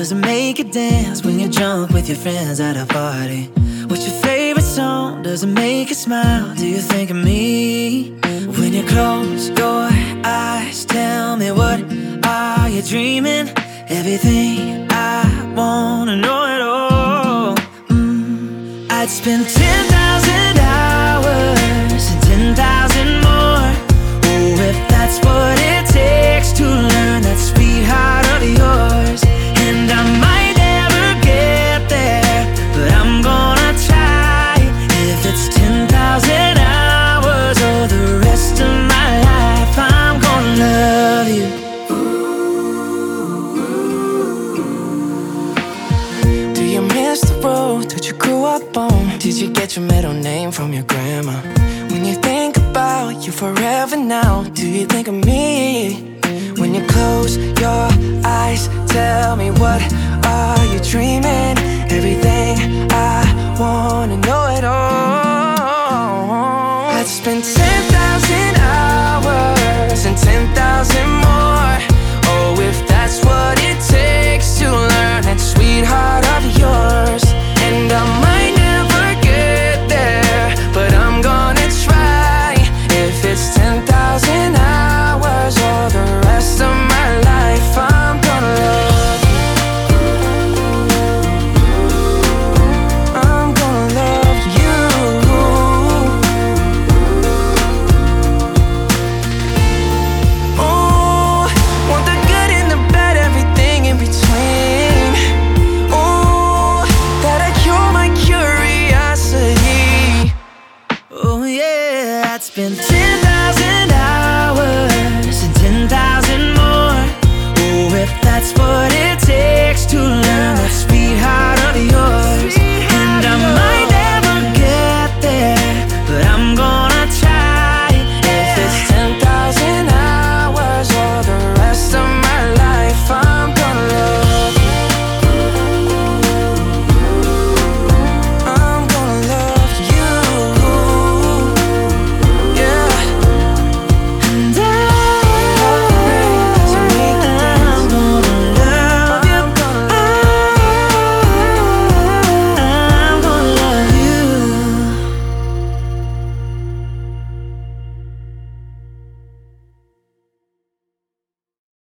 does it make you dance when you're drunk with your friends at a party? What's your favorite song? Does it make you smile? Do you think of me? When you close your eyes, tell me, what are you dreaming? Everything I wanna know it all. I'd spend 10,000 hours and 10,000 more. Oh, if that's what it takes to learn that sweetheart of yours. And I might never get there, but I'm gonna try. If it's 10,000 hours or the rest of my life, I'm gonna love you. Do you miss the road that you grew up on? Did you get your middle name from your grandma? When you think about you forever now, do you think of me? When you close your eyes, tell me, what are you dreaming?